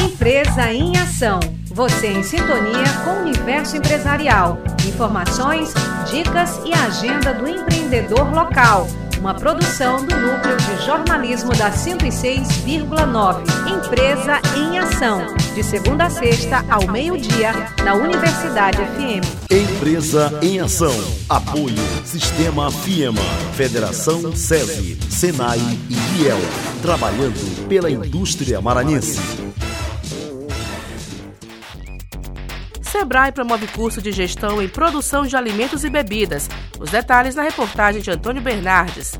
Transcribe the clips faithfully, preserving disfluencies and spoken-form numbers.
Empresa em Ação. Você em sintonia com o universo empresarial. Informações, dicas e agenda do empreendedor local. Uma produção do Núcleo de Jornalismo da cento e seis vírgula nove. Empresa em Ação. De segunda a sexta, ao meio-dia, na Universidade F M. Empresa em Ação. Apoio Sistema FIEMA, Federação SESI, SENAI e IEL. Trabalhando pela indústria maranhense. Sebrae promove curso de gestão em produção de alimentos e bebidas. Os detalhes na reportagem de Antônio Bernardes.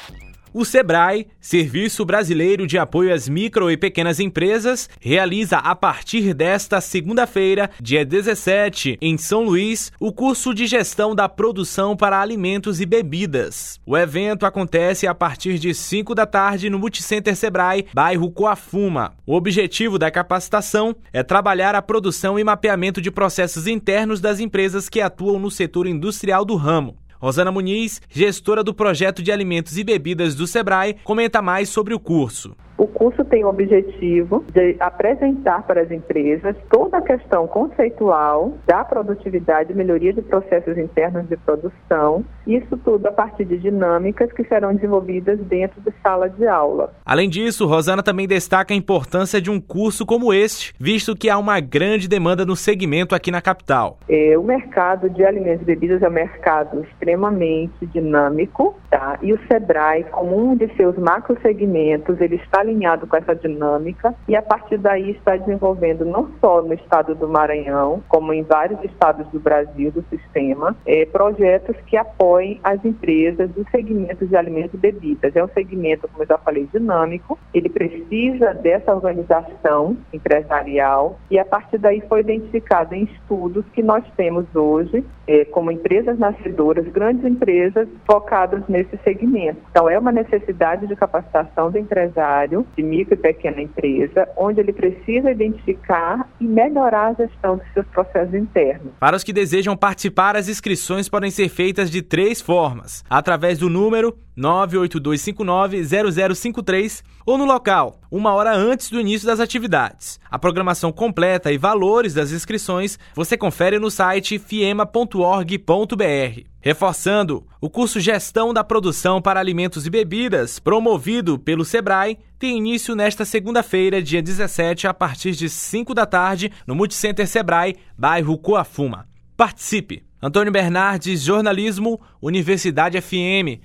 O Sebrae, Serviço Brasileiro de Apoio às Micro e Pequenas Empresas, realiza a partir desta segunda-feira, dia dezessete, em São Luís, o curso de Gestão da Produção para Alimentos e Bebidas. O evento acontece a partir de cinco da tarde no Multicenter Sebrae, bairro Coafuma. O objetivo da capacitação é trabalhar a produção e mapeamento de processos internos das empresas que atuam no setor industrial do ramo. Rosana Muniz, gestora do projeto de alimentos e bebidas do Sebrae, comenta mais sobre o curso. O curso tem o objetivo de apresentar para as empresas toda a questão conceitual da produtividade e melhoria de processos internos de produção, isso tudo a partir de dinâmicas que serão desenvolvidas dentro de sala de aula. Além disso, Rosana também destaca a importância de um curso como este, visto que há uma grande demanda no segmento aqui na capital. É, o mercado de alimentos e bebidas é um mercado extremamente dinâmico, tá? E o Sebrae, como um de seus macro segmentos, ele está alinhado com essa dinâmica e a partir daí está desenvolvendo não só no estado do Maranhão, como em vários estados do Brasil, do sistema, é, projetos que apoiem as empresas dos segmentos de alimentos e bebidas. É um segmento, como eu já falei, dinâmico, ele precisa dessa organização empresarial e a partir daí foi identificado em estudos que nós temos hoje, é, como empresas nascedoras, grandes empresas focadas nesse segmento. Então é uma necessidade de capacitação do empresário de micro e pequena empresa, onde ele precisa identificar e melhorar a gestão dos seus processos internos. Para os que desejam participar, as inscrições podem ser feitas de três formas: através do número nove oito dois cinco nove zero zero cinco três ou no local, uma hora antes do início das atividades. A programação completa e valores das inscrições você confere no site fiema ponto org ponto br. Reforçando, o curso Gestão da Produção para Alimentos e Bebidas, promovido pelo Sebrae, tem início nesta segunda-feira, dia dezessete, a partir de cinco da tarde, no Multicenter Sebrae, bairro Coafuma. Participe! Antônio Bernardes, Jornalismo, Universidade F M.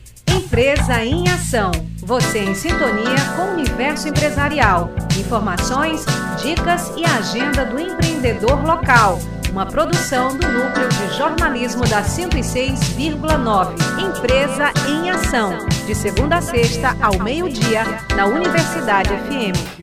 Empresa em Ação. Você em sintonia com o universo empresarial. Informações, dicas e agenda do empreendedor local. Uma produção do Núcleo de Jornalismo da cento e seis vírgula nove. Empresa em Ação. De segunda a sexta, ao meio-dia, na Universidade F M.